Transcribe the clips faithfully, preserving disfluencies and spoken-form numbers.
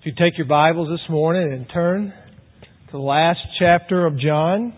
If you take your Bibles this morning and turn to the last chapter of John.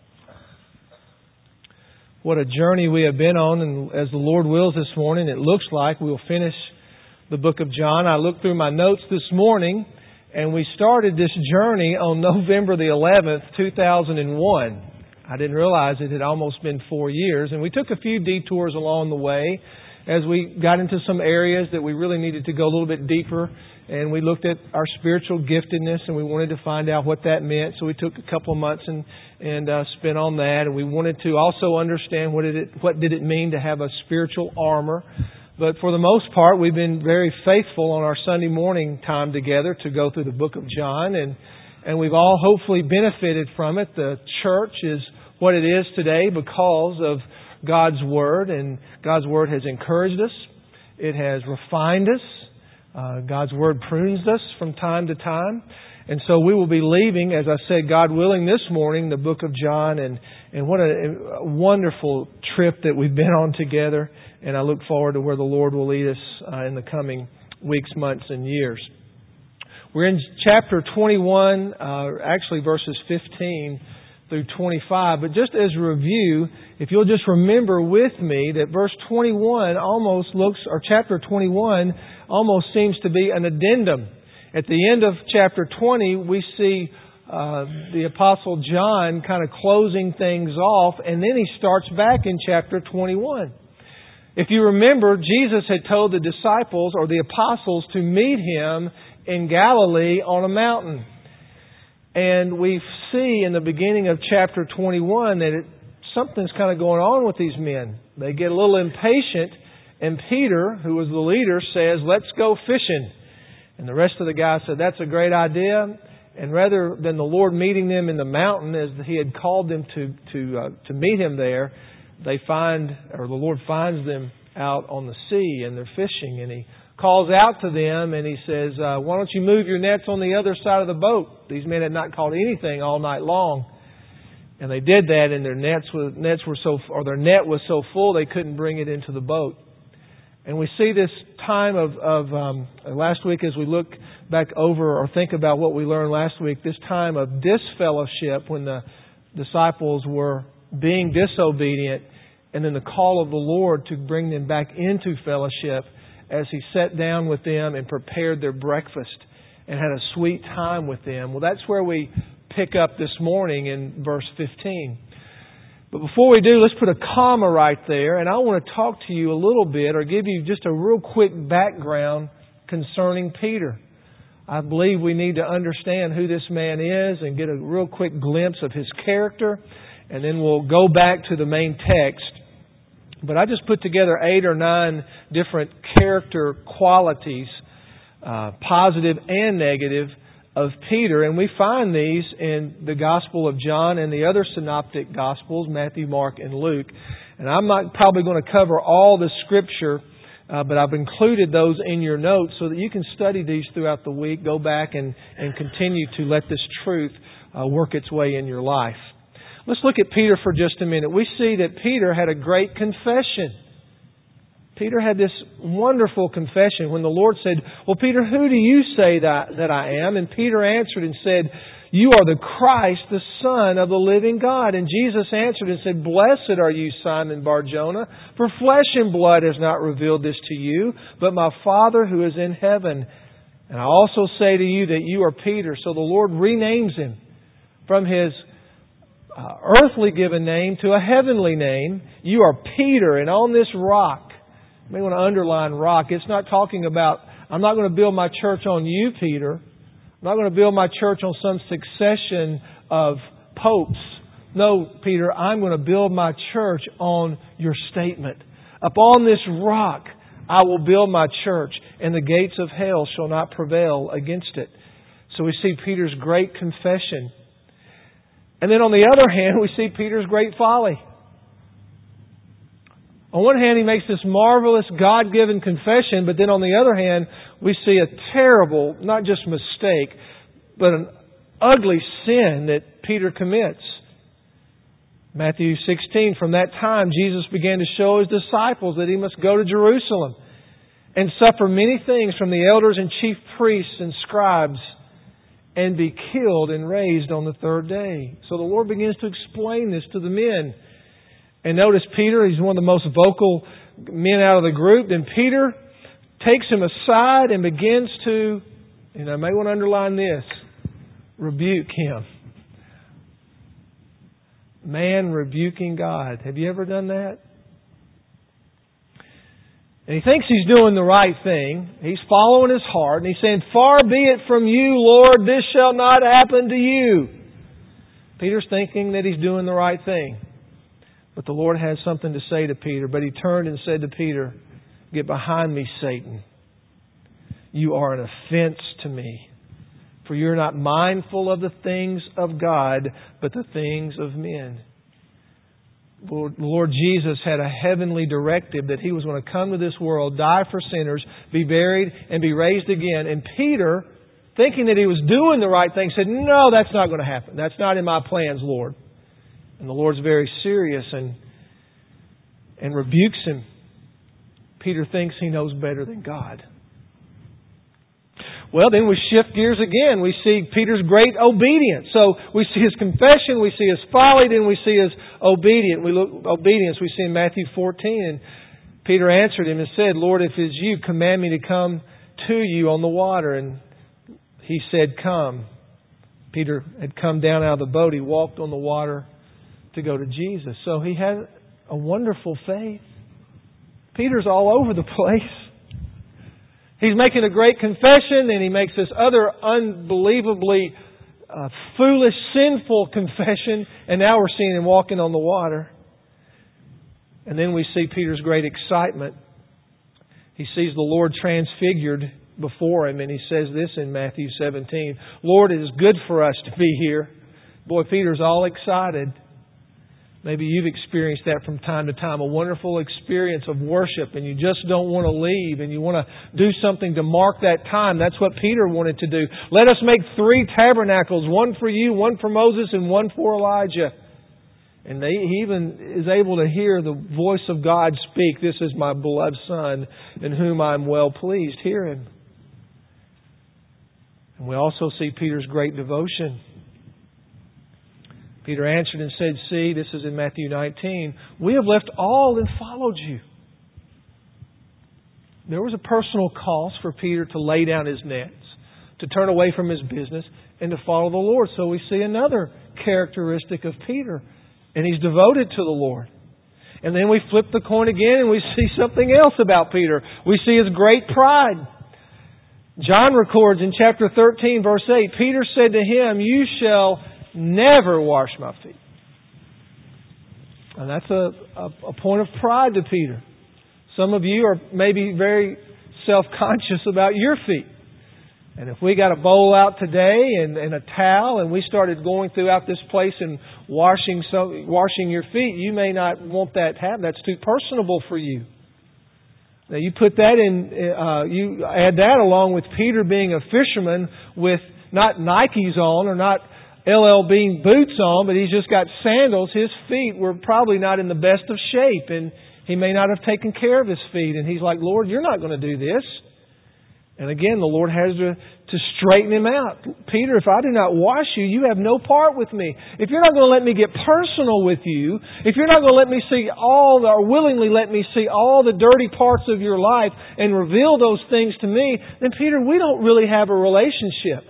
What a journey we have been on, and as the Lord wills this morning, it looks like we will finish the book of John. I looked through my notes this morning, and we started this journey on November the eleventh, two thousand one. I didn't realize it had almost been four years, and we took a few detours along the way as we got into some areas that we really needed to go a little bit deeper. And we looked at our spiritual giftedness, and we wanted to find out what that meant. So we took a couple of months and and uh, spent on that. And we wanted to also understand what did it what did it mean to have a spiritual armor. But for the most part, we've been very faithful on our Sunday morning time together to go through the book of John, and and we've all hopefully benefited from it. The church is what it is today because of God's Word, and God's Word has encouraged us. It has refined us. Uh, God's Word prunes us from time to time. And so we will be leaving, as I said, God willing, this morning, the book of John. And, and what a, a wonderful trip that we've been on together. And I look forward to where the Lord will lead us uh, in the coming weeks, months, and years. We're in chapter twenty-one, uh, actually verses fifteen through twenty-five. But just as a review, if you'll just remember with me that verse twenty-one almost looks, or chapter twenty-one almost seems to be an addendum. At the end of chapter twenty, we see uh, the Apostle John kind of closing things off, and then he starts back in chapter twenty-one. If you remember, Jesus had told the disciples or the apostles to meet Him in Galilee on a mountain. And we see in the beginning of chapter twenty-one that it, something's kind of going on with these men. They get a little impatient, and Peter, who was the leader, says, "Let's go fishing." And the rest of the guys said, "That's a great idea." And rather than the Lord meeting them in the mountain as He had called them to to uh, to meet Him there, they find, or the Lord finds them out on the sea, and they're fishing. And He calls out to them, and He says, uh, "Why don't you move your nets on the other side of the boat?" These men had not caught anything all night long. And they did that, and their nets were, nets were so, or their net was so full they couldn't bring it into the boat. And we see this time of, of um, last week as we look back over or think about what we learned last week, this time of disfellowship when the disciples were being disobedient, and then the call of the Lord to bring them back into fellowship as He sat down with them and prepared their breakfast and had a sweet time with them. Well, that's where we pick up this morning in verse fifteen. But before we do, let's put a comma right there. And I want to talk to you a little bit or give you just a real quick background concerning Peter. I believe we need to understand who this man is and get a real quick glimpse of his character. And then we'll go back to the main text. But I just put together eight or nine different character qualities, uh, positive and negative, of Peter, and we find these in the Gospel of John and the other synoptic Gospels, Matthew, Mark, and Luke. And I'm not probably going to cover all the Scripture, uh, but I've included those in your notes so that you can study these throughout the week, go back and, and continue to let this truth uh, work its way in your life. Let's look at Peter for just a minute. We see that Peter had a great confession. Peter had this wonderful confession when the Lord said, "Well, Peter, who do you say that, that I am?" And Peter answered and said, "You are the Christ, the Son of the living God." And Jesus answered and said, "Blessed are you, Simon Bar-Jonah, for flesh and blood has not revealed this to you, but my Father who is in heaven. And I also say to you that you are Peter." So the Lord renames him from his uh, earthly given name to a heavenly name. You are Peter, and on this rock, you may want to underline rock. It's not talking about, I'm not going to build my church on you, Peter. I'm not going to build my church on some succession of popes. No, Peter, I'm going to build my church on your statement. Upon this rock I will build my church, and the gates of hell shall not prevail against it. So we see Peter's great confession. And then on the other hand, we see Peter's great folly. On one hand, he makes this marvelous God-given confession, but then on the other hand, we see a terrible, not just mistake, but an ugly sin that Peter commits. Matthew sixteen, from that time, Jesus began to show His disciples that He must go to Jerusalem and suffer many things from the elders and chief priests and scribes, and be killed and raised on the third day. So the Lord begins to explain this to the men. And notice Peter, he's one of the most vocal men out of the group. Then Peter takes him aside and begins to, and I may want to underline this, rebuke him. Man rebuking God. Have you ever done that? And he thinks he's doing the right thing. He's following his heart. And he's saying, "Far be it from you, Lord, this shall not happen to you." Peter's thinking that he's doing the right thing. But the Lord has something to say to Peter. But he turned and said to Peter, "Get behind me, Satan. You are an offense to me. For you're not mindful of the things of God, but the things of men." The Lord Jesus had a heavenly directive that He was going to come to this world, die for sinners, be buried, and be raised again. And Peter, thinking that he was doing the right thing, said, "No, that's not going to happen. That's not in my plans, Lord." And the Lord's very serious and, and rebukes him. Peter thinks he knows better than God. Well, then we shift gears again. We see Peter's great obedience. So we see his confession, we see his folly, then we see his obedience. We look obedience. We see in Matthew fourteen, and Peter answered him and said, "Lord, if it is you, command me to come to you on the water." And he said, "Come." Peter had come down out of the boat. He walked on the water to go to Jesus. So he had a wonderful faith. Peter's all over the place. He's making a great confession, and he makes this other unbelievably uh, foolish, sinful confession, and now we're seeing him walking on the water. And then we see Peter's great excitement. He sees the Lord transfigured before him, and he says this in Matthew seventeen, "Lord, it is good for us to be here." Boy, Peter's all excited. Maybe you've experienced that from time to time, a wonderful experience of worship, and you just don't want to leave, and you want to do something to mark that time. That's what Peter wanted to do. "Let us make three tabernacles, one for you, one for Moses, and one for Elijah." And they, he even is able to hear the voice of God speak, "This is my beloved Son, in whom I am well pleased." Hear Him. And we also see Peter's great devotion. Peter answered and said, "See," this is in Matthew nineteen, "we have left all and followed you." There was a personal cost for Peter to lay down his nets, to turn away from his business, and to follow the Lord. So we see another characteristic of Peter, and he's devoted to the Lord. And then we flip the coin again and we see something else about Peter. We see his great pride. John records in chapter thirteen, verse eight, Peter said to him, "You shall never wash my feet." And that's a, a, a point of pride to Peter. Some of you are maybe very self-conscious about your feet. And if we got a bowl out today and, and a towel and we started going throughout this place and washing so, washing your feet, you may not want that to happen. That's too personable for you. Now you put that in, uh, you add that along with Peter being a fisherman with not Nikes on or not L L Bean boots on, but he's just got sandals. His feet were probably not in the best of shape, and he may not have taken care of his feet. And he's like, "Lord, you're not going to do this." And again, the Lord has to, to straighten him out. "Peter, if I do not wash you, you have no part with me. If you're not going to let me get personal with you, if you're not going to let me see all, or willingly let me see all the dirty parts of your life and reveal those things to me, then Peter, we don't really have a relationship."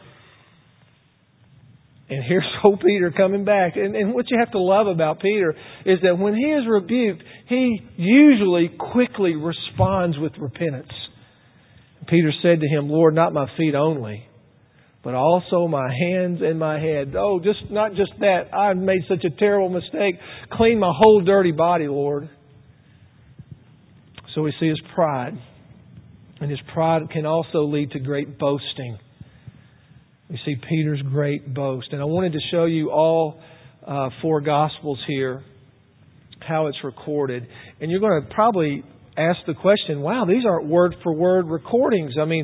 And here's old Peter coming back. And, and what you have to love about Peter is that when he is rebuked, he usually quickly responds with repentance. Peter said to him, "Lord, not my feet only, but also my hands and my head." Oh, just not just that. I've made such a terrible mistake. Clean my whole dirty body, Lord. So we see his pride. And his pride can also lead to great boasting. We see Peter's great boast. And I wanted to show you all uh, four Gospels here, how it's recorded. And you're going to probably ask the question, wow, these aren't word-for-word recordings. I mean,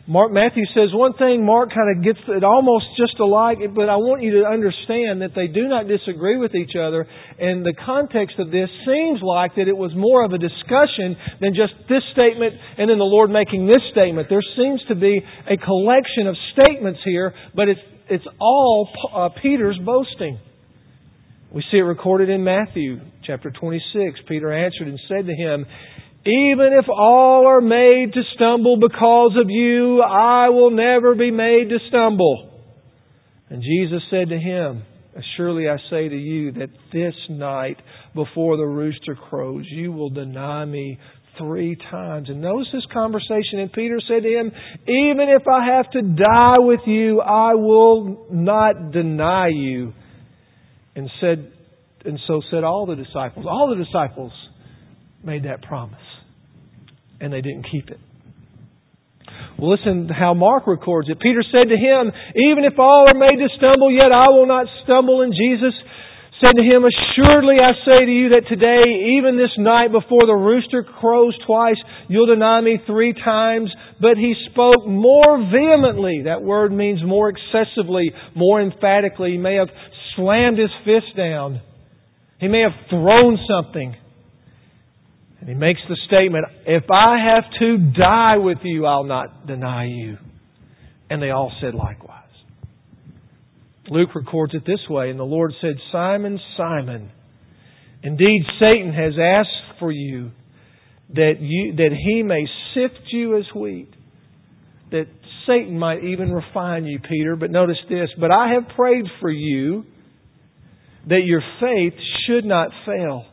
Mark Matthew says one thing, Mark kind of gets it almost just alike, but I want you to understand that they do not disagree with each other. And the context of this seems like that it was more of a discussion than just this statement and then the Lord making this statement. There seems to be a collection of statements here, but it's it's all uh, Peter's boasting. We see it recorded in Matthew chapter twenty-six. Peter answered and said to Him, "Even if all are made to stumble because of you, I will never be made to stumble." And Jesus said to him, "Surely I say to you that this night before the rooster crows, you will deny me three times." And notice this conversation. And Peter said to Him, "Even if I have to die with you, I will not deny you." And said, and so said all the disciples. All the disciples made that promise. And they didn't keep it. Well, listen to how Mark records it. Peter said to him, "Even if all are made to stumble, yet I will not stumble." And Jesus said to him, "Assuredly I say to you that today, even this night before the rooster crows twice, you'll deny me three times." But he spoke more vehemently. That word means more excessively, more emphatically. He may have slammed his fist down. He may have thrown something. And he makes the statement, "If I have to die with you, I'll not deny you." And they all said likewise. Luke records it this way, and the Lord said, "Simon, Simon, indeed Satan has asked for you that you that he may sift you as wheat." That Satan might even refine you, Peter. But notice this, "But I have prayed for you that your faith should not fail.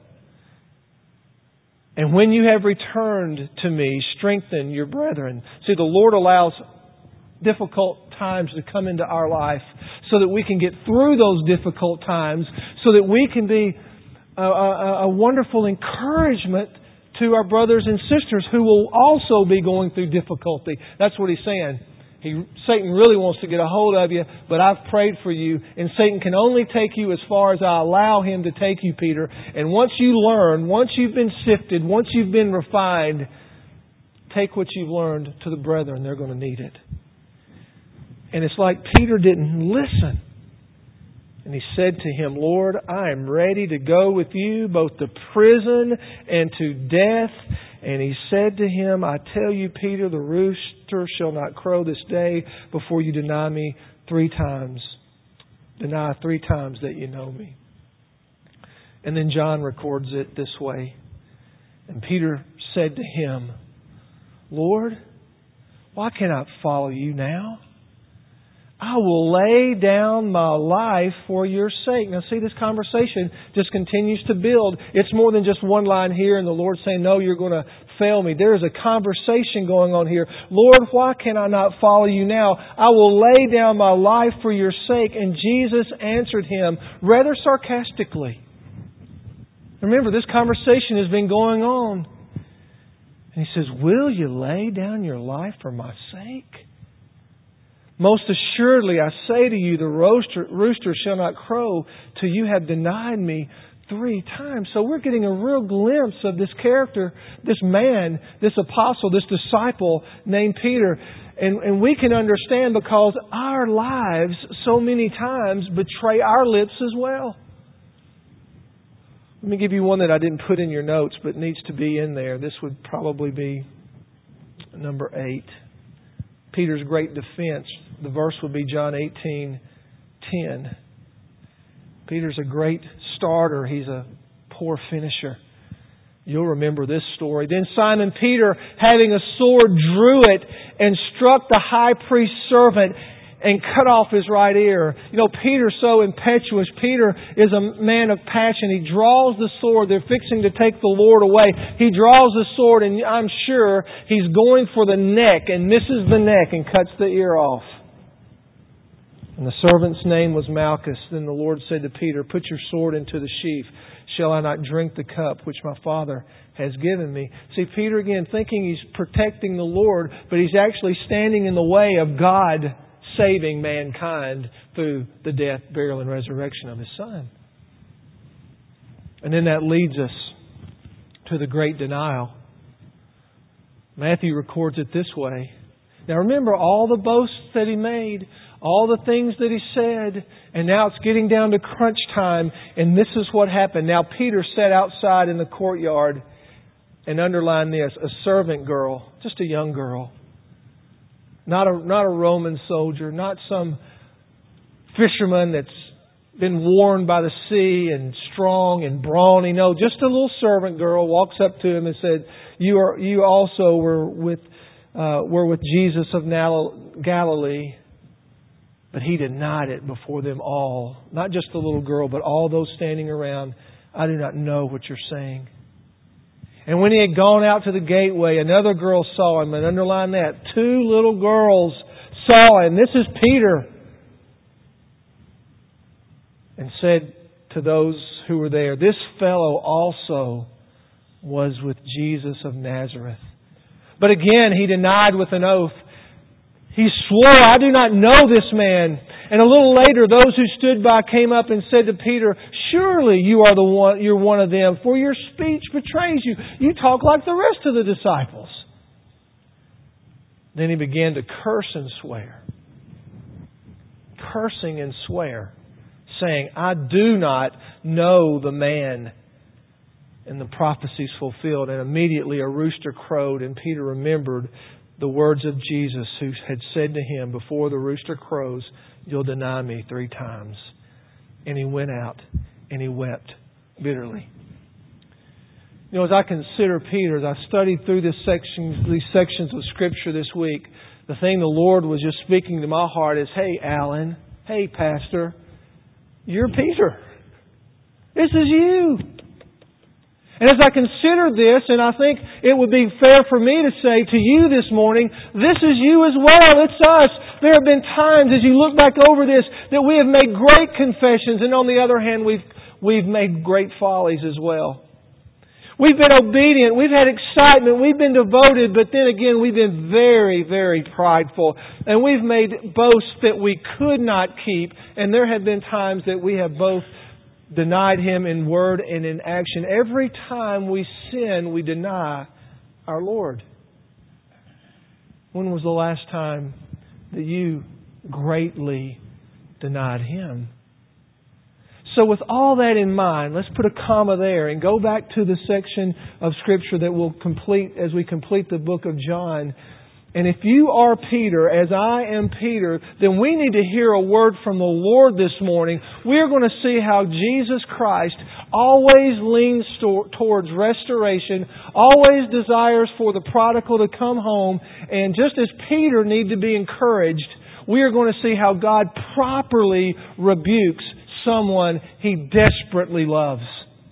And when you have returned to me, strengthen your brethren." See, the Lord allows difficult times to come into our life so that we can get through those difficult times, so that we can be a, a, a wonderful encouragement to our brothers and sisters who will also be going through difficulty. That's what He's saying. He, Satan really wants to get a hold of you, but I've prayed for you. And Satan can only take you as far as I allow him to take you, Peter. And once you learn, once you've been sifted, once you've been refined, take what you've learned to the brethren. They're going to need it. And it's like Peter didn't listen. And he said to him, "Lord, I am ready to go with you both to prison and to death." And he said to him, "I tell you, Peter, the rooster shall not crow this day before you deny me three times. Deny three times that you know me." And then John records it this way. And Peter said to him, "Lord, why can't I follow you now? I will lay down my life for your sake." Now see, this conversation just continues to build. It's more than just one line here and the Lord saying, "No, you're going to fail me." There is a conversation going on here. "Lord, why can I not follow you now? I will lay down my life for your sake." And Jesus answered him rather sarcastically. Remember, this conversation has been going on. And He says, "Will you lay down your life for my sake? Most assuredly, I say to you, the rooster, rooster shall not crow till you have denied me three times." So we're getting a real glimpse of this character, this man, this apostle, this disciple named Peter. And, and we can understand because our lives so many times betray our lips as well. Let me give you one that I didn't put in your notes but needs to be in there. This would probably be number eight. Peter's great defense. The verse would be John eighteen ten. Peter's a great starter. He's a poor finisher. You'll remember this story. "Then Simon Peter, having a sword, drew it and struck the high priest's servant and cut off his right ear." You know, Peter's so impetuous. Peter is a man of passion. He draws the sword. They're fixing to take the Lord away. He draws the sword, and I'm sure he's going for the neck and misses the neck and cuts the ear off. And the servant's name was Malchus. Then the Lord said to Peter, "Put your sword into the sheath. Shall I not drink the cup which my Father has given me?" See, Peter again thinking he's protecting the Lord, but he's actually standing in the way of God saving mankind through the death, burial, and resurrection of His Son. And then that leads us to the great denial. Matthew records it this way. Now remember all the boasts that he made, all the things that he said, and now it's getting down to crunch time, and this is what happened. Now Peter sat outside in the courtyard, and underline this, a servant girl, just a young girl. Not a, not a Roman soldier, not some fisherman that's been worn by the sea and strong and brawny. No, just a little servant girl walks up to him and said, "You are you also were with uh, were with Jesus of Galilee." But he denied it before them all, not just the little girl, but all those standing around. "I do not know what you're saying." And when he had gone out to the gateway, another girl saw him, and underline that, two little girls saw him. This is Peter. And said to those who were there, "This fellow also was with Jesus of Nazareth." But again, he denied with an oath. He swore, "I do not know this man." And a little later, those who stood by came up and said to Peter, "Surely you are the one, you're one of them, for your speech betrays you. You talk like the rest of the disciples." Then he began to curse and swear. Cursing and swear, saying, "I do not know the man." And the prophecies fulfilled. And immediately a rooster crowed, and Peter remembered the words of Jesus, who had said to him, "Before the rooster crows, you'll deny me three times." And he went out and he wept bitterly. You know, as I consider Peter, as I studied through this section, these sections of Scripture this week, the thing the Lord was just speaking to my heart is, "Hey, Alan, hey, Pastor, you're Peter. This is you." And as I consider this, and I think it would be fair for me to say to you this morning, this is you as well. It's us. There have been times as you look back over this that we have made great confessions, and on the other hand, we've we've made great follies as well. We've been obedient. We've had excitement. We've been devoted. But then again, we've been very, very prideful. And we've made boasts that we could not keep. And there have been times that we have both denied Him in word and in action. Every time we sin, we deny our Lord. When was the last time that you greatly denied Him? So with all that in mind, let's put a comma there and go back to the section of Scripture that we'll complete as we complete the book of John. And if you are Peter, as I am Peter, then we need to hear a word from the Lord this morning. We're going to see how Jesus Christ always leans towards restoration, always desires for the prodigal to come home. And just as Peter needed to be encouraged, we are going to see how God properly rebukes someone He desperately loves.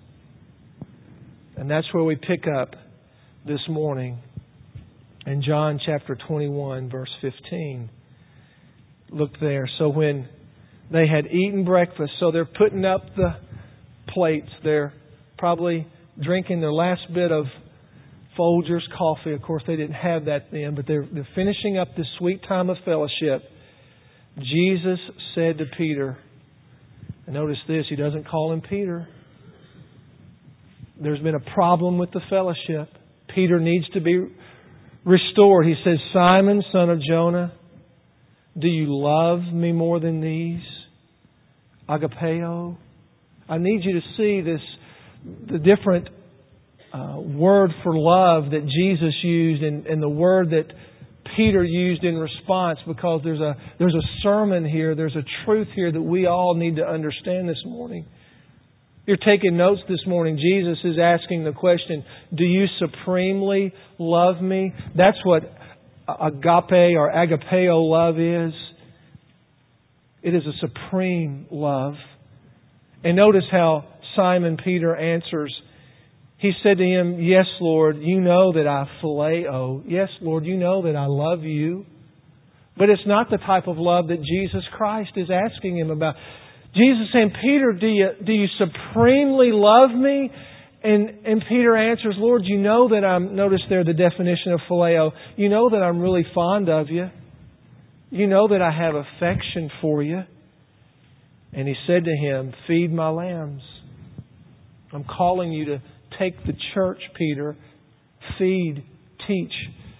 And that's where we pick up this morning. In John chapter twenty-one, verse fifteen. Look there. So when they had eaten breakfast, so they're putting up the plates. They're probably drinking their last bit of Folgers coffee. Of course, they didn't have that then, but they're, they're finishing up this sweet time of fellowship. Jesus said to Peter, and notice this, He doesn't call him Peter. There's been a problem with the fellowship. Peter needs to be restored. He says, "Simon, son of Jonah, do you love me more than these? Agapeo." I need you to see this, the different uh, word for love that Jesus used and, and the word that Peter used in response, because there's a there's a sermon here, there's a truth here that we all need to understand this morning. You're taking notes this morning. Jesus is asking the question, do you supremely love me? That's what agape or agapeo love is. It is a supreme love. And notice how Simon Peter answers. He said to Him, "Yes, Lord, you know that I phileo. Yes, Lord, you know that I love you." But it's not the type of love that Jesus Christ is asking him about. Jesus saying, "Peter, do you do you supremely love me?" And and Peter answers, "Lord, you know that I'm," notice there the definition of phileo, "you know that I'm really fond of you. You know that I have affection for you." And He said to him, "Feed my lambs." I'm calling you to take the church, Peter. Feed, teach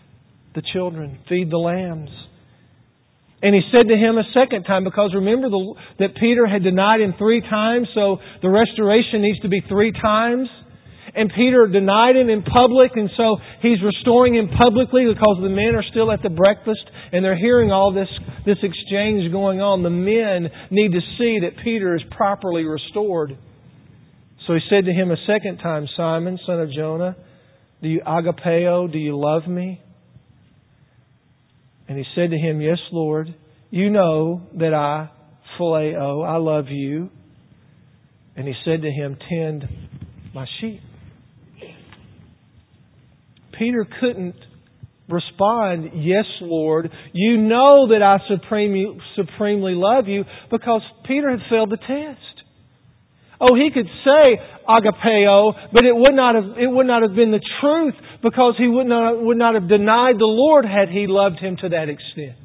the children, feed the lambs. And He said to him a second time, because remember the, that Peter had denied Him three times, so the restoration needs to be three times. And Peter denied Him in public, and so He's restoring him publicly because the men are still at the breakfast and they're hearing all this, this exchange going on. The men need to see that Peter is properly restored. So He said to him a second time, Simon, son of Jonah, do you agapeo, do you love me? And He said to him, yes, Lord, you know that I, phileo, I love you. And He said to him, tend my sheep. Peter couldn't respond, yes, Lord, you know that I supremely, supremely love you, because Peter had failed the test. Oh, he could say agapeo, but it would not have, it would not have been the truth, because he would not, would not have denied the Lord had he loved Him to that extent.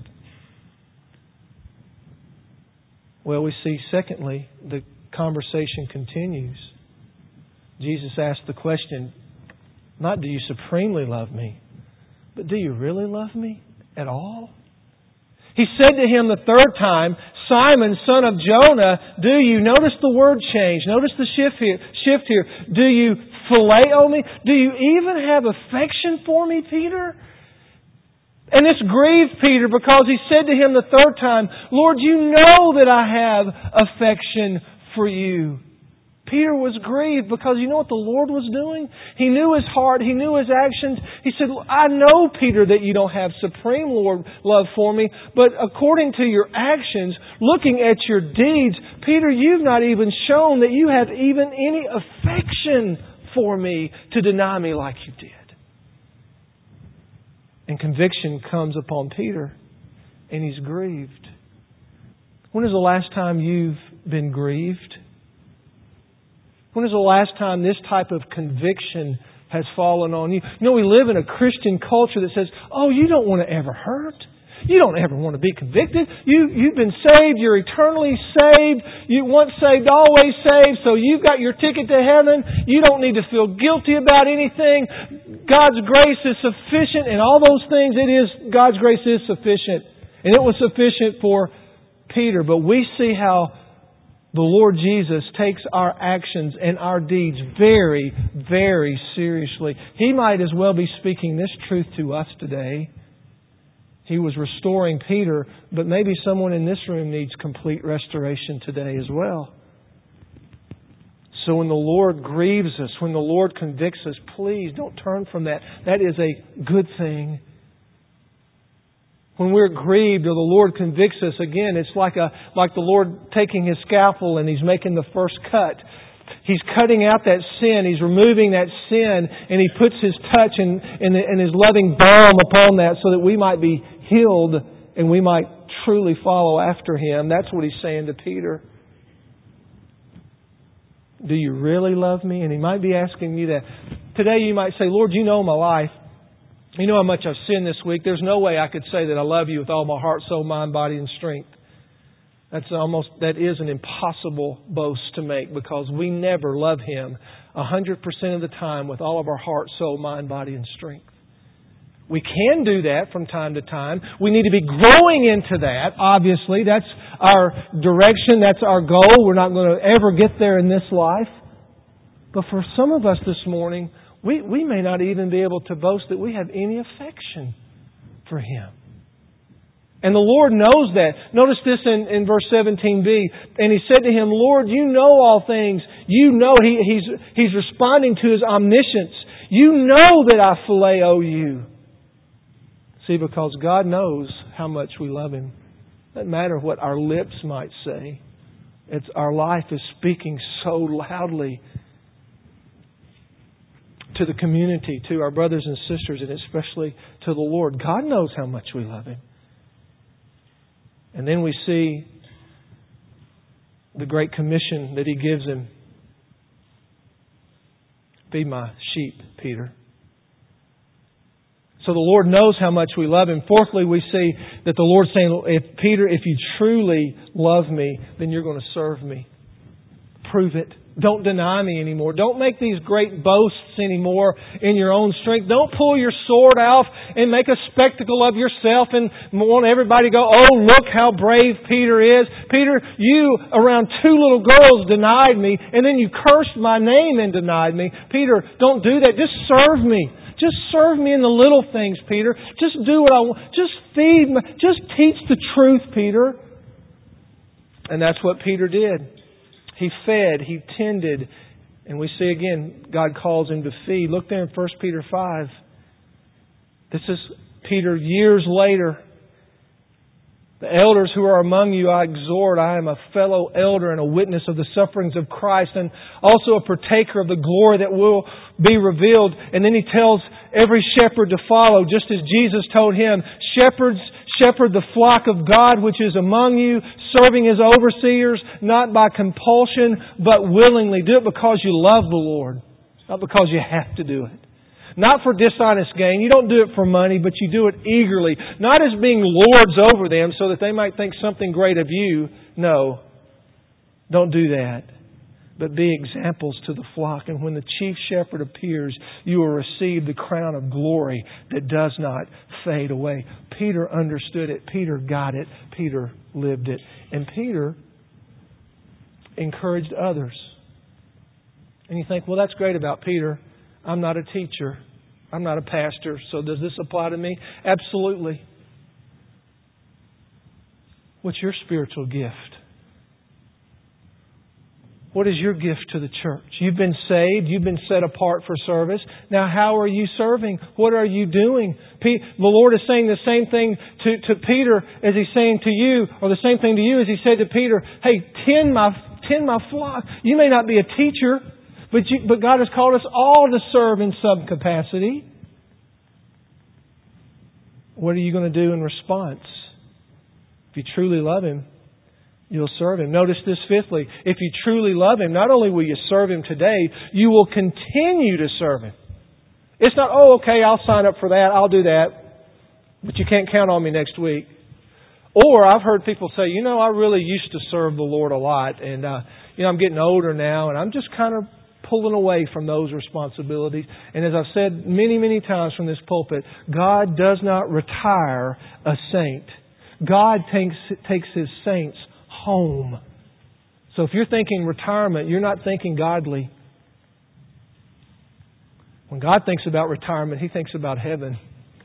Well, we see, secondly, the conversation continues. Jesus asked the question, not do you supremely love me, but do you really love me at all? He said to him the third time, Simon, son of Jonah, do you, notice the word change, notice the shift here, shift here, do you phileo me? Do you even have affection for me, Peter? And this grieved Peter, because he said to him the third time, Lord, you know that I have affection for you. Peter was grieved because you know what the Lord was doing? He knew his heart. He knew his actions. He said, I know, Peter, that you don't have supreme Lord love for me, but according to your actions, looking at your deeds, Peter, you've not even shown that you have even any affection for me to deny me like you did. And conviction comes upon Peter, and he's grieved. When is the last time you've been grieved? When is the last time this type of conviction has fallen on you? You know, we live in a Christian culture that says, oh, you don't want to ever hurt. You don't ever want to be convicted. You, you've been saved. You're eternally saved. You once saved, always saved. So you've got your ticket to heaven. You don't need to feel guilty about anything. God's grace is sufficient, and all those things, it is, God's grace is sufficient. And it was sufficient for Peter. But we see how the Lord Jesus takes our actions and our deeds very, very seriously. He might as well be speaking this truth to us today. He was restoring Peter, but maybe someone in this room needs complete restoration today as well. So when the Lord grieves us, when the Lord convicts us, please don't turn from that. That is a good thing. When we're grieved or the Lord convicts us, again, it's like a like the Lord taking His scalpel and He's making the first cut. He's cutting out that sin. He's removing that sin, and He puts His touch and, and, and His loving balm upon that so that we might be healed and we might truly follow after Him. That's what He's saying to Peter. Do you really love me? And He might be asking you that. Today you might say, Lord, you know my life. You know how much I've sinned this week. There's no way I could say that I love you with all my heart, soul, mind, body, and strength. That's almost, that is an impossible boast to make, because we never love Him one hundred percent of the time with all of our heart, soul, mind, body, and strength. We can do that from time to time. We need to be growing into that, obviously. That's our direction. That's our goal. We're not going to ever get there in this life. But for some of us this morning, We, we may not even be able to boast that we have any affection for Him. And the Lord knows that. Notice this in, in verse seventeen b. And He said to him, Lord, you know all things. You know, he, he's, he's responding to His omniscience. You know that I phileo you. See, because God knows how much we love Him. It doesn't matter what our lips might say. It's our life is speaking so loudly to the community, to our brothers and sisters, and especially to the Lord. God knows how much we love Him. And then we see the great commission that He gives him. Feed my sheep, Peter. So the Lord knows how much we love Him. Fourthly, we see that the Lord's saying, if Peter, if you truly love me, then you're going to serve me. Prove it. Don't deny me anymore. Don't make these great boasts anymore in your own strength. Don't pull your sword out and make a spectacle of yourself and want everybody to go, oh, look how brave Peter is. Peter, you around two little girls denied me and then you cursed my name and denied me. Peter, don't do that. Just serve me. Just serve me in the little things, Peter. Just do what I want. Just feed me. Just teach the truth, Peter. And that's what Peter did. He fed, He tended, and we see again, God calls him to feed. Look there in First Peter five. This is Peter years later. The elders who are among you I exhort. I am a fellow elder and a witness of the sufferings of Christ and also a partaker of the glory that will be revealed. And then he tells every shepherd to follow, just as Jesus told him, shepherds shepherd the flock of God which is among you, serving as overseers, not by compulsion, but willingly. Do it because you love the Lord, not because you have to do it. Not for dishonest gain. You don't do it for money, but you do it eagerly. Not as being lords over them so that they might think something great of you. No, don't do that. But be examples to the flock. And when the chief shepherd appears, you will receive the crown of glory that does not fade away. Peter understood it. Peter got it. Peter lived it. And Peter encouraged others. And you think, well, that's great about Peter. I'm not a teacher. I'm not a pastor. So does this apply to me? Absolutely. What's your spiritual gift? What is your gift to the church? You've been saved. You've been set apart for service. Now, how are you serving? What are you doing? The Lord is saying the same thing to, to Peter as He's saying to you, or the same thing to you as He said to Peter. Hey, tend my, tend my flock. You may not be a teacher, but, you, but God has called us all to serve in some capacity. What are you going to do in response? If you truly love Him, you'll serve Him. Notice this fifthly. If you truly love Him, not only will you serve Him today, you will continue to serve Him. It's not, oh, okay, I'll sign up for that, I'll do that, but you can't count on me next week. Or I've heard people say, you know, I really used to serve the Lord a lot, and uh, you know, I'm getting older now, and I'm just kind of pulling away from those responsibilities. And as I've said many, many times from this pulpit, God does not retire a saint. God takes, takes His saints home. So if you're thinking retirement, you're not thinking godly. When God thinks about retirement, He thinks about heaven.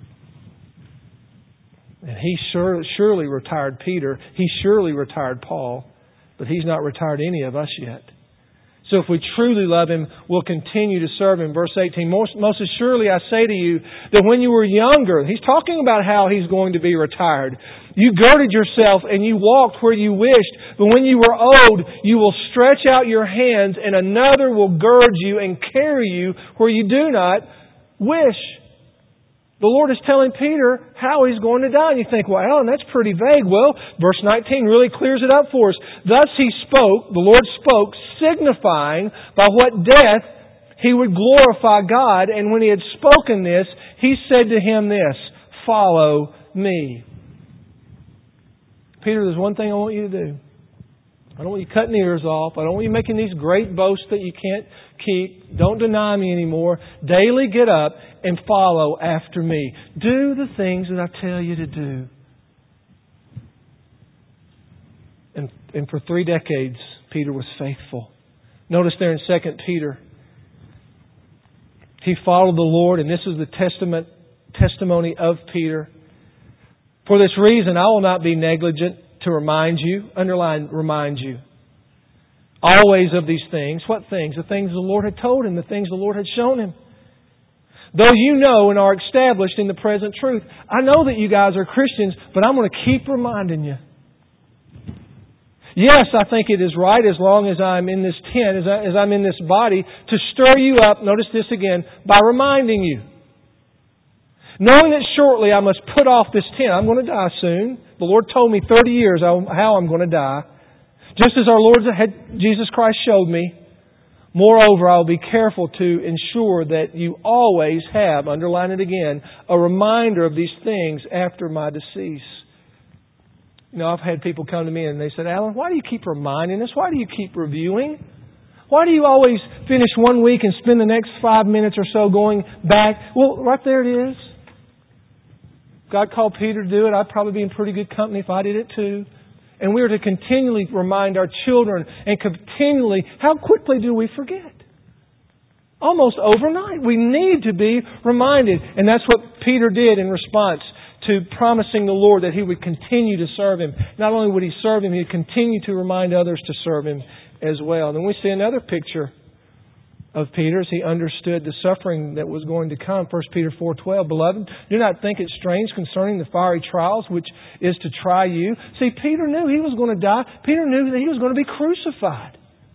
And He sure, surely retired Peter. He surely retired Paul. But He's not retired any of us yet. So if we truly love Him, we'll continue to serve Him. Verse eighteen, most, most assuredly I say to you that when you were younger, He's talking about how He's going to be retired. You girded yourself and you walked where you wished. But when you were old, you will stretch out your hands and another will gird you and carry you where you do not wish. The Lord is telling Peter how He's going to die. And you think, well, Alan, that's pretty vague. Well, verse nineteen really clears it up for us. Thus He spoke, the Lord spoke, signifying by what death He would glorify God. And when He had spoken this, He said to him this, follow me. Peter, there's one thing I want you to do. I don't want you cutting ears off. I don't want you making these great boasts that you can't keep. Don't deny me anymore. Daily get up and follow after me. Do the things that I tell you to do. And, and for three decades, Peter was faithful. Notice there in Second Peter, he followed the Lord, and this is the testament, testimony of Peter. For this reason, I will not be negligent to remind you, underline, remind you, always of these things. What things? The things the Lord had told him, the things the Lord had shown him. Though you know and are established in the present truth. I know that you guys are Christians, but I'm going to keep reminding you. Yes, I think it is right as long as I'm in this tent, as, I, as I'm in this body, to stir you up, notice this again, by reminding you. Knowing that shortly I must put off this tent. I'm going to die soon. The Lord told me thirty years how I'm going to die. Just as our Lord Jesus Christ showed me. Moreover, I'll be careful to ensure that you always have, underline it again, a reminder of these things after my decease. You know, I've had people come to me and they said, Alan, why do you keep reminding us? Why do you keep reviewing? Why do you always finish one week and spend the next five minutes or so going back? Well, right there it is. God called Peter to do it. I'd probably be in pretty good company if I did it too. And we are to continually remind our children and continually, how quickly do we forget? Almost overnight. We need to be reminded. And that's what Peter did in response to promising the Lord that He would continue to serve Him. Not only would He serve Him, He'd continue to remind others to serve Him as well. Then we see another picture of Peter as he understood the suffering that was going to come. First Peter four twelve, Beloved, do not think it strange concerning the fiery trials which is to try you. See, Peter knew he was going to die. Peter knew that he was going to be crucified.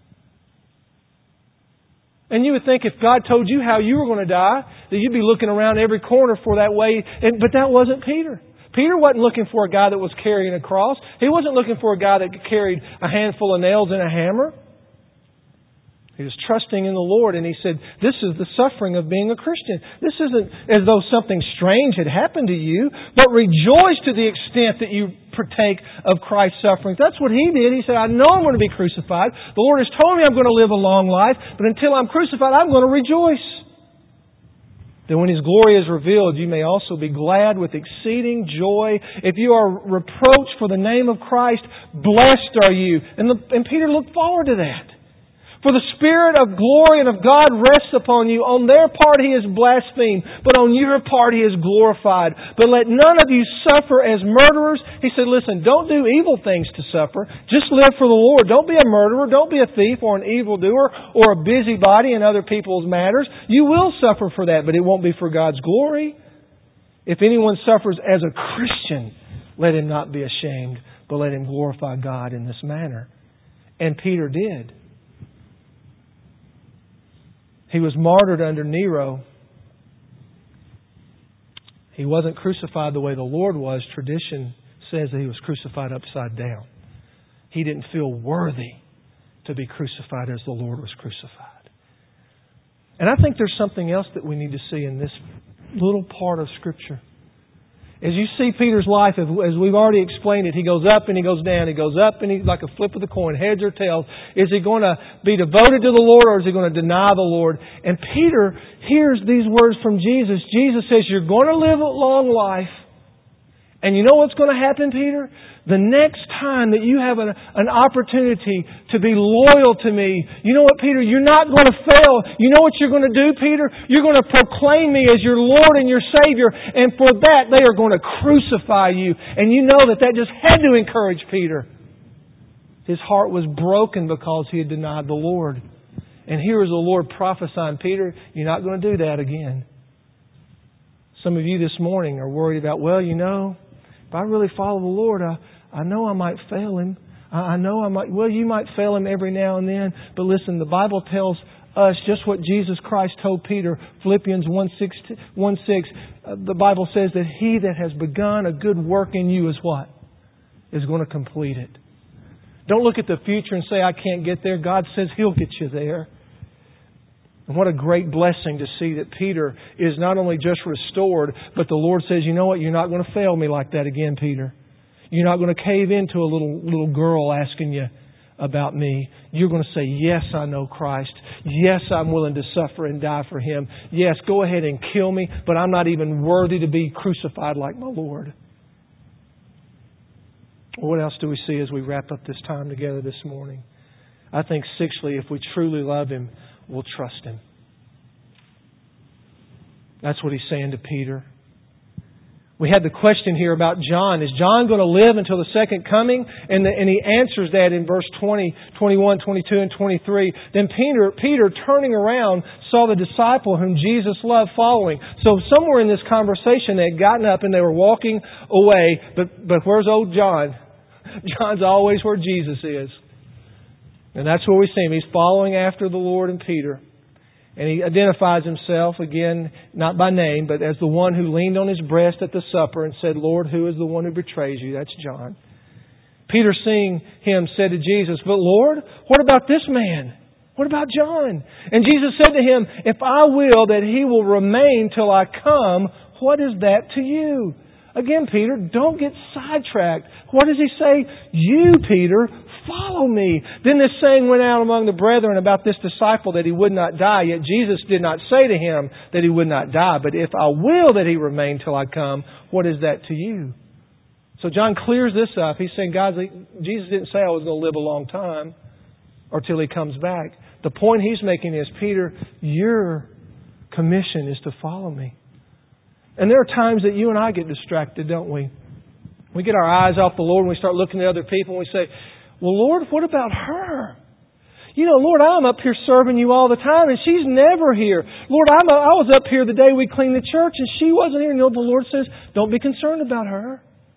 And you would think if God told you how you were going to die, that you'd be looking around every corner for that way. And, but that wasn't Peter. Peter wasn't looking for a guy that was carrying a cross. He wasn't looking for a guy that carried a handful of nails and a hammer. He was trusting in the Lord, and he said, this is the suffering of being a Christian. This isn't as though something strange had happened to you, but rejoice to the extent that you partake of Christ's sufferings. That's what he did. He said, I know I'm going to be crucified. The Lord has told me I'm going to live a long life, but until I'm crucified, I'm going to rejoice. Then when His glory is revealed, you may also be glad with exceeding joy. If you are reproached for the name of Christ, blessed are you. And, the, and Peter looked forward to that. For the Spirit of glory and of God rests upon you. On their part He is blasphemed, but on your part He is glorified. But let none of you suffer as murderers. He said, listen, don't do evil things to suffer. Just live for the Lord. Don't be a murderer. Don't be a thief or an evildoer or a busybody in other people's matters. You will suffer for that, but it won't be for God's glory. If anyone suffers as a Christian, let him not be ashamed, but let him glorify God in this manner. And Peter did. He was martyred under Nero. He wasn't crucified the way the Lord was. Tradition says that He was crucified upside down. He didn't feel worthy to be crucified as the Lord was crucified. And I think there's something else that we need to see in this little part of Scripture. As you see Peter's life, as we've already explained it, he goes up and he goes down. He goes up and he's like a flip of the coin, heads or tails. Is he going to be devoted to the Lord or is he going to deny the Lord? And Peter hears these words from Jesus. Jesus says, you're going to live a long life. And you know what's going to happen, Peter? The next time that you have an, an opportunity to be loyal to me, you know what, Peter? You're not going to fail. You know what you're going to do, Peter? You're going to proclaim me as your Lord and your Savior. And for that, they are going to crucify you. And you know that that just had to encourage Peter. His heart was broken because he had denied the Lord. And here is the Lord prophesying, Peter, you're not going to do that again. Some of you this morning are worried about, well, you know, if I really follow the Lord, I, I know I might fail Him. I, I know I might, well, you might fail Him every now and then. But listen, the Bible tells us just what Jesus Christ told Peter. Philippians one six, uh, the Bible says that He that has begun a good work in you is what? Is going to complete it. Don't look at the future and say, I can't get there. God says He'll get you there. And what a great blessing to see that Peter is not only just restored, but the Lord says, you know what? You're not going to fail me like that again, Peter. You're not going to cave into a little little girl asking you about me. You're going to say, yes, I know Christ. Yes, I'm willing to suffer and die for Him. Yes, go ahead and kill me, but I'm not even worthy to be crucified like my Lord. What else do we see as we wrap up this time together this morning? I think sixthly, if we truly love Him, we'll trust Him. That's what He's saying to Peter. We had the question here about John. Is John going to live until the second coming? And, the, and he answers that in verse twenty, twenty-one, twenty-two, and twenty-three. Then Peter, Peter, turning around, saw the disciple whom Jesus loved following. So somewhere in this conversation, they had gotten up and they were walking away. But, but where's old John? John's always where Jesus is. And that's where we see him. He's following after the Lord and Peter. And he identifies himself, again, not by name, but as the one who leaned on his breast at the supper and said, Lord, who is the one who betrays you? That's John. Peter, seeing him, said to Jesus, but Lord, what about this man? What about John? And Jesus said to him, if I will that he will remain till I come, what is that to you? Again, Peter, don't get sidetracked. What does he say? You, Peter, follow me. Then this saying went out among the brethren about this disciple that he would not die. Yet Jesus did not say to him that he would not die. But if I will that he remain till I come, what is that to you? So John clears this up. He's saying, guys, Jesus didn't say I was going to live a long time or till he comes back. The point he's making is, Peter, your commission is to follow me. And there are times that you and I get distracted, don't we? We get our eyes off the Lord and we start looking at other people and we say, well, Lord, what about her? You know, Lord, I'm up here serving you all the time and she's never here. Lord, I'm a, I was up here the day we cleaned the church and she wasn't here. And you know, the Lord says, don't be concerned about her.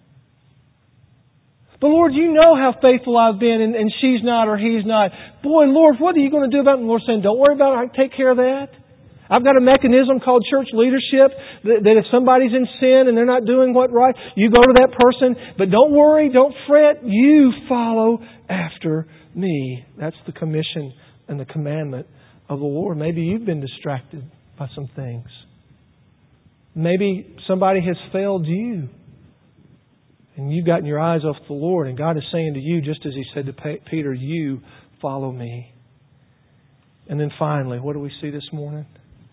But Lord, you know how faithful I've been and, and she's not or he's not. Boy, Lord, what are you going to do about it? And the Lord saying, don't worry about it. I can take care of that. I've got a mechanism called church leadership that, that if somebody's in sin and they're not doing what right, you go to that person. But don't worry, don't fret. You follow after me. That's the commission and the commandment of the Lord. Maybe you've been distracted by some things. Maybe somebody has failed you. And you've gotten your eyes off the Lord. And God is saying to you, just as He said to Peter, you follow me. And then finally, what do we see this morning?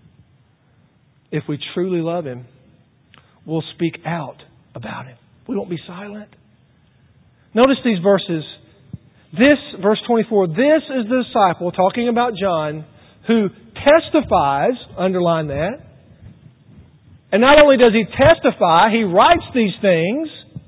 If we truly love Him, we'll speak out about Him. We won't be silent. Notice these verses. This, verse twenty-four, this is the disciple, talking about John, who testifies, underline that. And not only does he testify, he writes these things.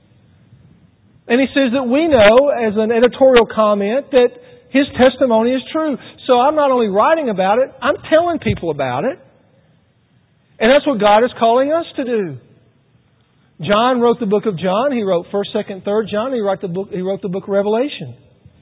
And he says that we know, as an editorial comment, that his testimony is true. So I'm not only writing about it, I'm telling people about it. And that's what God is calling us to do. John wrote the book of John. He wrote first, second, third John. He wrote the book, he wrote the book of Revelation.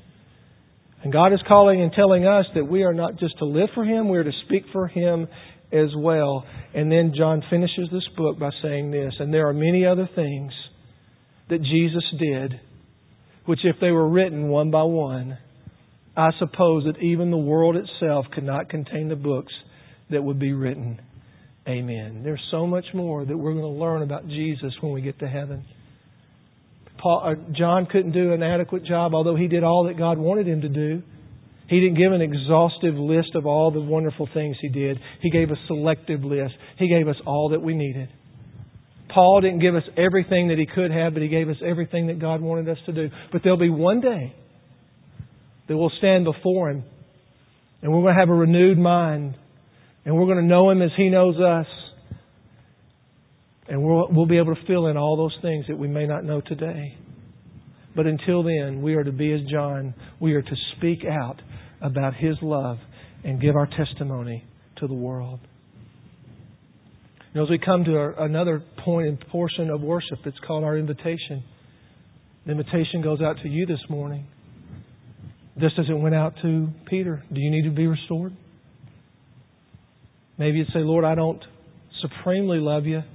And God is calling and telling us that we are not just to live for Him, we are to speak for Him as well. And then John finishes this book by saying this, and there are many other things that Jesus did, which if they were written one by one, I suppose that even the world itself could not contain the books that would be written. Amen. There's so much more that we're going to learn about Jesus when we get to heaven. Paul, uh, John couldn't do an adequate job, although he did all that God wanted him to do. He didn't give an exhaustive list of all the wonderful things he did. He gave a selective list. He gave us all that we needed. Paul didn't give us everything that he could have, but he gave us everything that God wanted us to do. But there'll be one day that we'll stand before Him and we're going to have a renewed mind and we're going to know Him as He knows us. And we'll, we'll be able to fill in all those things that we may not know today. But until then, we are to be as John. We are to speak out about His love and give our testimony to the world. You know, as we come to our, another point and portion of worship, it's called our invitation. The invitation goes out to you this morning, just as it went out to Peter. Do you need to be restored? Maybe you'd say, Lord, I don't supremely love you.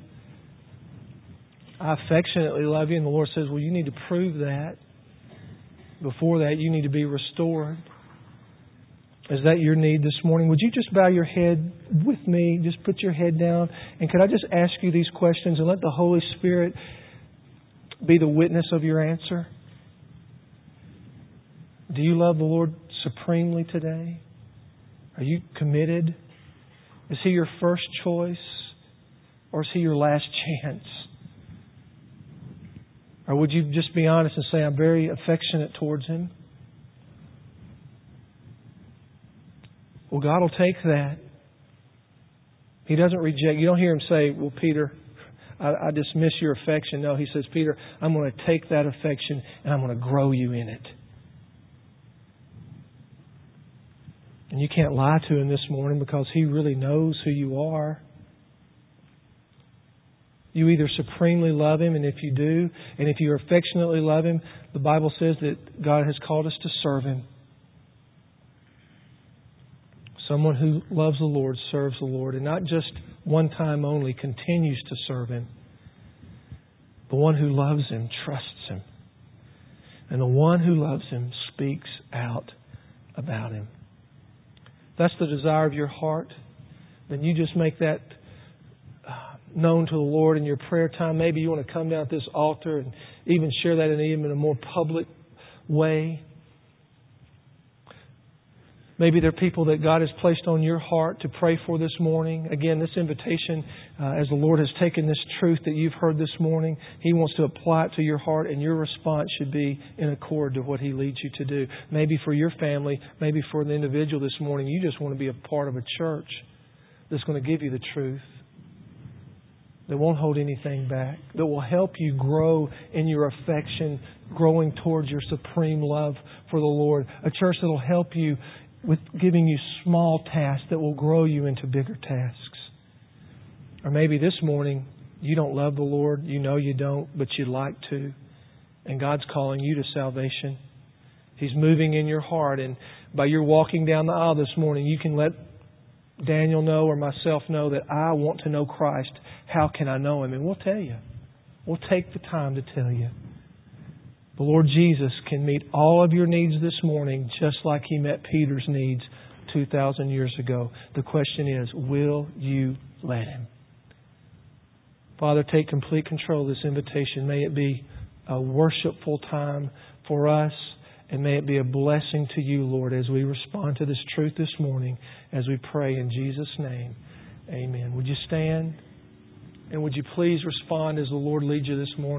I affectionately love you. And the Lord says, well, you need to prove that. Before that, you need to be restored. Is that your need this morning? Would you just bow your head with me? Just put your head down. And could I just ask you these questions and let the Holy Spirit be the witness of your answer? Do you love the Lord supremely today? Are you committed? Is He your first choice? Or is He your last chance? Or would you just be honest and say, I'm very affectionate towards Him? Well, God will take that. He doesn't reject. You don't hear Him say, well, Peter, I, I dismiss your affection. No, He says, Peter, I'm going to take that affection and I'm going to grow you in it. And you can't lie to Him this morning because He really knows who you are. You either supremely love Him, and if you do, and if you affectionately love Him, the Bible says that God has called us to serve Him. Someone who loves the Lord serves the Lord, and not just one time only, continues to serve Him. The one who loves Him trusts Him. And the one who loves Him speaks out about Him. If that's the desire of your heart, then you just make that known to the Lord in your prayer time. Maybe you want to come down at this altar and even share that in even a more public way. Maybe there are people that God has placed on your heart to pray for this morning. Again, this invitation, uh, as the Lord has taken this truth that you've heard this morning, He wants to apply it to your heart, and your response should be in accord to what He leads you to do. Maybe for your family, maybe for the individual this morning, you just want to be a part of a church that's going to give you the truth, that won't hold anything back, that will help you grow in your affection, growing towards your supreme love for the Lord. A church that will help you with giving you small tasks that will grow you into bigger tasks. Or maybe this morning you don't love the Lord, you know you don't, but you'd like to. And God's calling you to salvation. He's moving in your heart, and by your walking down the aisle this morning, you can let Daniel know or myself know that I want to know Christ. How can I know Him? And we'll tell you. We'll take the time to tell you. The Lord Jesus can meet all of your needs this morning just like He met Peter's needs two thousand years ago. The question is, will you let Him? Father, take complete control of this invitation. May it be a worshipful time for us, and may it be a blessing to you, Lord, as we respond to this truth this morning, as we pray in Jesus' name. Amen. Would you stand? And would you please respond as the Lord leads you this morning?